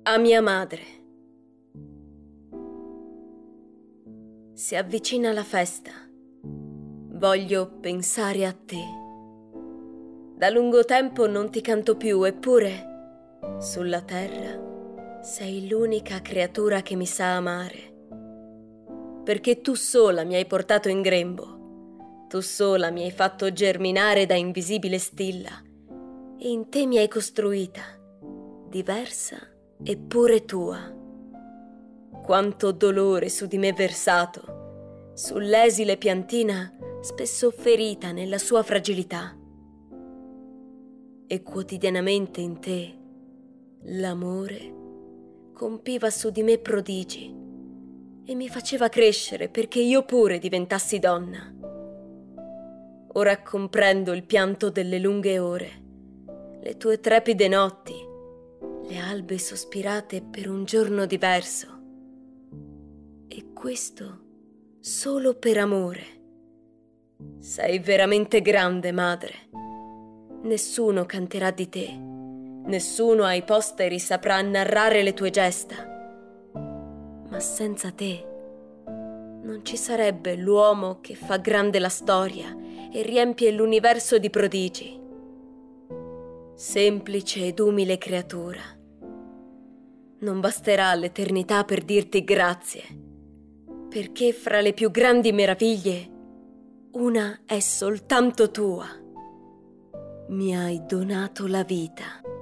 A mia madre. Si avvicina la festa. Voglio pensare a te. Da lungo tempo non ti canto più, eppure sulla terra sei l'unica creatura che mi sa amare. Perché tu sola mi hai portato in grembo, tu sola mi hai fatto germinare da invisibile stilla, e in te mi hai costruita, diversa eppure tua. Quanto dolore su di me versato, sull'esile piantina spesso ferita nella sua fragilità. E quotidianamente in te l'amore compiva su di me prodigi e mi faceva crescere perché io pure diventassi donna. Ora comprendo il pianto delle lunghe ore, le tue trepide notti, le albe sospirate per un giorno diverso. E questo solo per amore. Sei veramente grande, madre. Nessuno canterà di te, nessuno ai posteri saprà narrare le tue gesta. Ma senza te non ci sarebbe l'uomo che fa grande la storia e riempie l'universo di prodigi. Semplice ed umile creatura, non basterà l'eternità per dirti grazie, perché fra le più grandi meraviglie una è soltanto tua. Mi hai donato la vita.